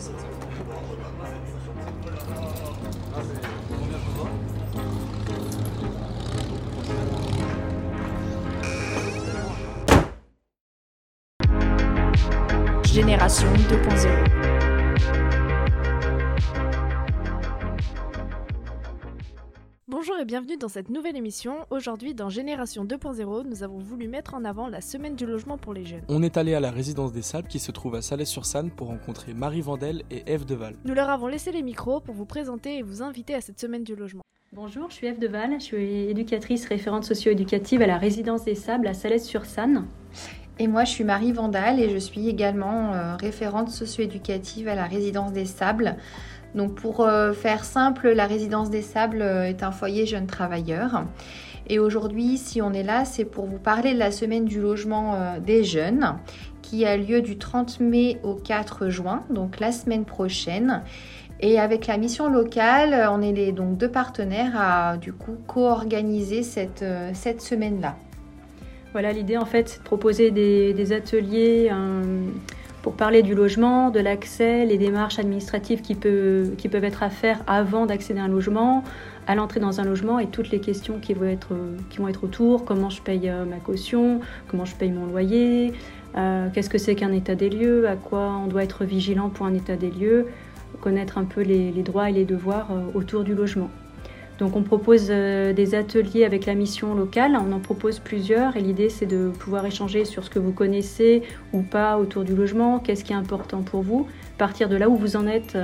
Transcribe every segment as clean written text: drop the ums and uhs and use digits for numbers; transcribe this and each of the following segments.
Génération 2.0. Bonjour et bienvenue dans cette nouvelle émission. Aujourd'hui dans Génération 2.0, nous avons voulu mettre en avant la semaine du logement pour les jeunes. On est allé à la résidence des Sables qui se trouve à Salles-sur-Sanne pour rencontrer Marie Vandel et Ève Deval. Nous leur avons laissé les micros pour vous présenter et vous inviter à cette semaine du logement. Bonjour, je suis Ève Deval, je suis éducatrice référente socio-éducative à la résidence des Sables à Salles-sur-Sanne. Et moi, je suis Marie Vandel et je suis également référente socio-éducative à la résidence des Sables. Donc pour faire simple, la résidence des Sables est un foyer jeunes travailleurs. Et aujourd'hui, si on est là, c'est pour vous parler de la semaine du logement des jeunes qui a lieu du 30 mai au 4 juin, donc la semaine prochaine. Et avec la mission locale, on est donc deux partenaires à du coup co-organiser cette semaine-là. Voilà, l'idée en fait, c'est de proposer des ateliers pour parler du logement, de l'accès, les démarches administratives qui peuvent être à faire avant d'accéder à un logement, à l'entrée dans un logement et toutes les questions qui vont être autour, comment je paye ma caution, comment je paye mon loyer, qu'est-ce que c'est qu'un état des lieux, à quoi on doit être vigilant pour un état des lieux, connaître un peu les droits et les devoirs autour du logement. Donc on propose des ateliers avec la mission locale, on en propose plusieurs et l'idée c'est de pouvoir échanger sur ce que vous connaissez ou pas autour du logement, qu'est-ce qui est important pour vous, partir de là où vous en êtes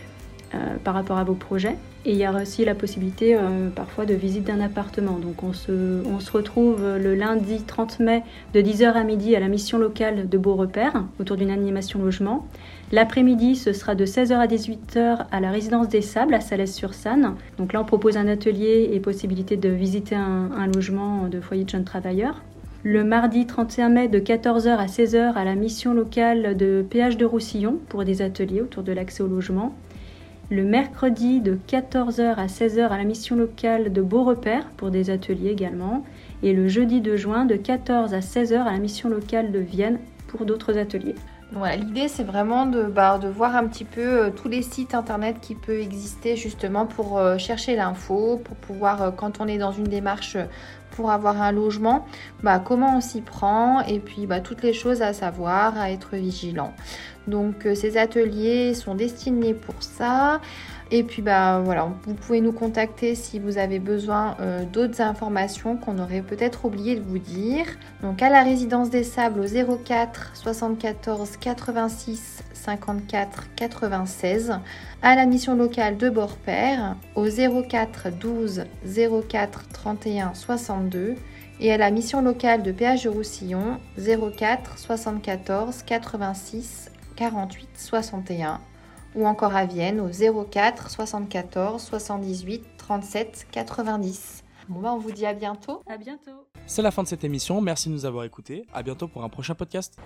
par rapport à vos projets. Et il y a aussi la possibilité parfois de visite d'un appartement. Donc on se retrouve le lundi 30 mai de 10h à midi à la mission locale de Beaurepaire autour d'une animation logement. L'après-midi, ce sera de 16h à 18h à la résidence des Sables à Salles-sur-Sanne. Donc là, on propose un atelier et possibilité de visiter un logement de foyer de jeunes travailleurs. Le mardi 31 mai de 14h à 16h à la mission locale de Péage de Roussillon pour des ateliers autour de l'accès au logement. Le mercredi de 14h à 16h à la mission locale de Beaurepaire pour des ateliers également. Et le jeudi 2 juin de 14h à 16h à la mission locale de Vienne pour d'autres ateliers. Voilà, l'idée c'est vraiment de voir un petit peu tous les sites internet qui peuvent exister justement pour chercher l'info, pour pouvoir, quand on est dans une démarche pour avoir un logement, comment on s'y prend et puis toutes les choses à savoir, à être vigilant. Donc ces ateliers sont destinés pour ça. Et puis voilà, vous pouvez nous contacter si vous avez besoin d'autres informations qu'on aurait peut-être oublié de vous dire. Donc à la résidence des Sables au 04 74 86 54 96, à la mission locale de Beaurepaire au 04 12 04 31 62 et à la mission locale de Péage de Roussillon 04 74 86 48 61. Ou encore à Vienne au 04 74 78 37 90. On vous dit à bientôt. À bientôt. C'est la fin de cette émission, merci de nous avoir écoutés. À bientôt pour un prochain podcast.